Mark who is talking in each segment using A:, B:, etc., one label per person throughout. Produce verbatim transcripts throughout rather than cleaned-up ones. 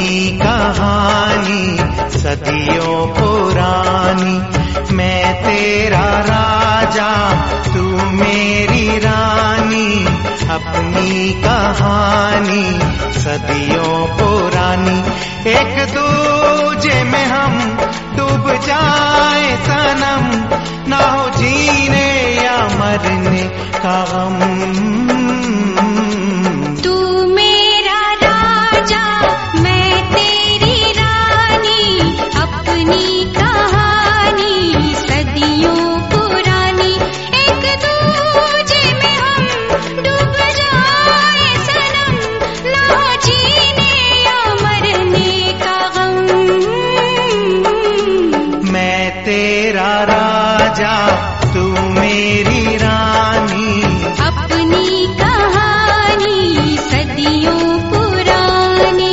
A: अपनी कहानी सदियों पुरानी। मैं तेरा राजा तू मेरी रानी, अपनी कहानी सदियों पुरानी। एक दूजे में हम डूब जाए सनम, ना हो जीने या मरने का गम। तेरा राजा तू मेरी रानी,
B: अपनी कहानी सदियों पुरानी।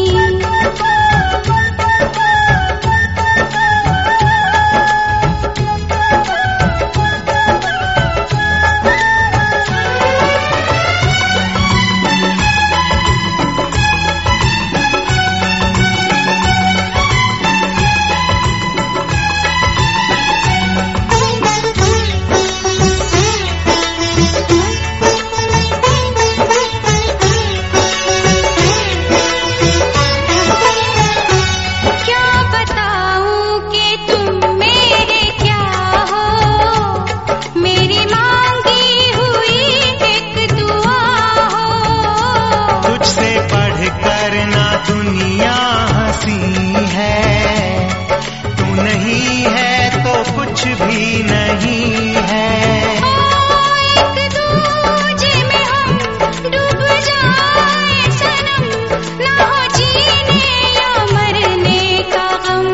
B: दुनिया हंसी है, तू नहीं है तो कुछ भी नहीं है। एक दूजे में हम डूब जाए सनम, ना हो जीने या मरने का गम।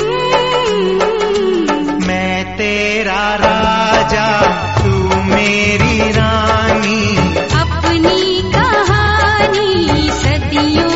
A: मैं तेरा राजा तू मेरी रानी,
B: अपनी कहानी सदियों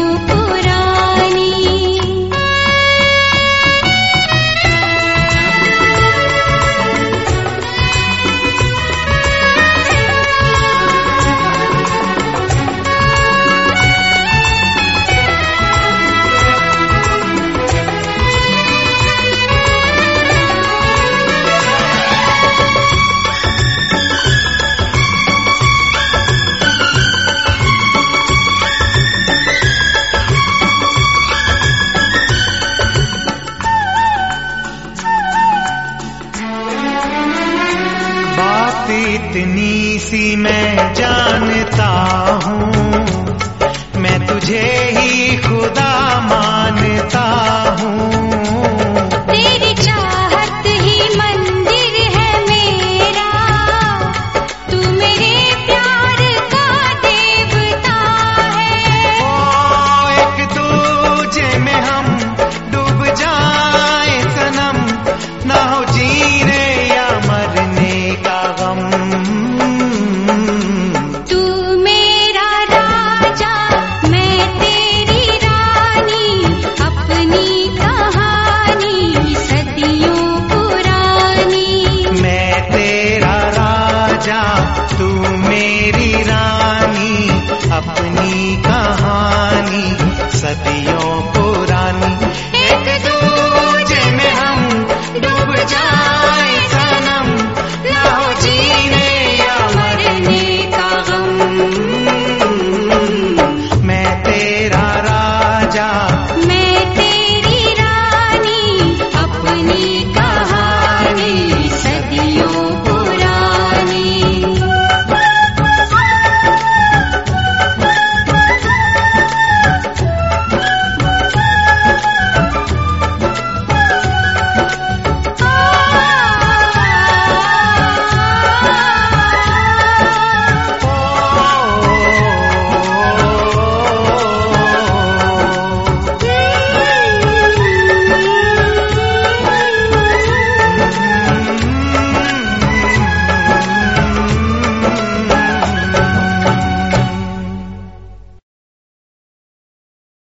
A: इतनी सी मैं जानता हूँ, मैं तुझे ही खुदा मानता हूँ।
B: तेरी चाहत ही मंदिर है मेरा, तू मेरे प्यार का देवता है।
A: ओ एक दूजे में हम डूब जाए सनम, ना हो जीने या मरने का गम।
B: तू मेरा राजा मैं तेरी रानी, अपनी कहानी सदियों पुरानी।
A: मैं तेरा राजा तू मेरी रानी, अपनी कहानी सदियों पुरानी। एक दूजे में हम डूब जाए सनम, ना हो जीने या मरने का गम। मैं तेरा राजा
B: मैं